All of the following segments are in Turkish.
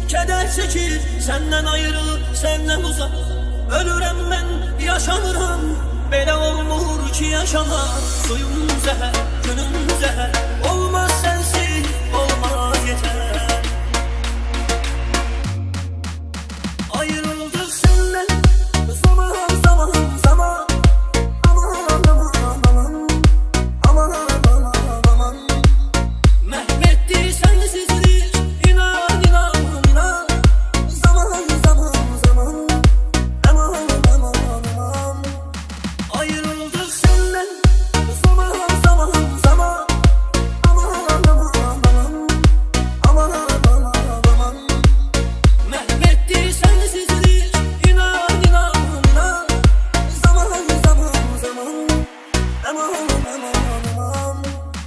keder çekir, senden ayrı, senden uzak. Ölürəm mən, yaşanıram, belə olmur ki yaşama. Suyum zəhər, günüm zəhər, olmaz sensiz, olmaz yeter. Ayrıldık senden, zaman zaman zaman. Aman aman aman, aman aman aman. Məhvetti sensizlik, inan inan inan. Zaman zaman zaman, aman aman aman. Ayrıldık senden, zaman zaman zaman. Aman aman aman, aman aman aman. Məhvetti sensizlik, inan inan inan. Zaman zaman zaman, aman aman aman.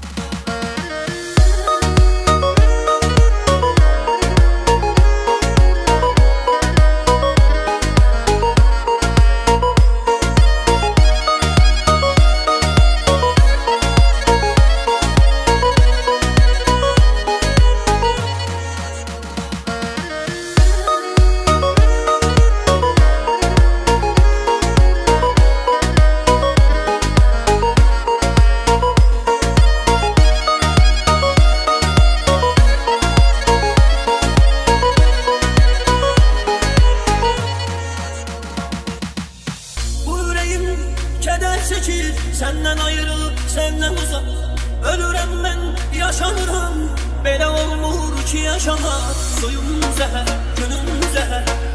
Bu yüreğim keder çekir, senden ayrı, senden uzak. Ölürəm mən, yaşanıram, belə olmur ki yaşama. Suyum zəhər, günüm zəhər,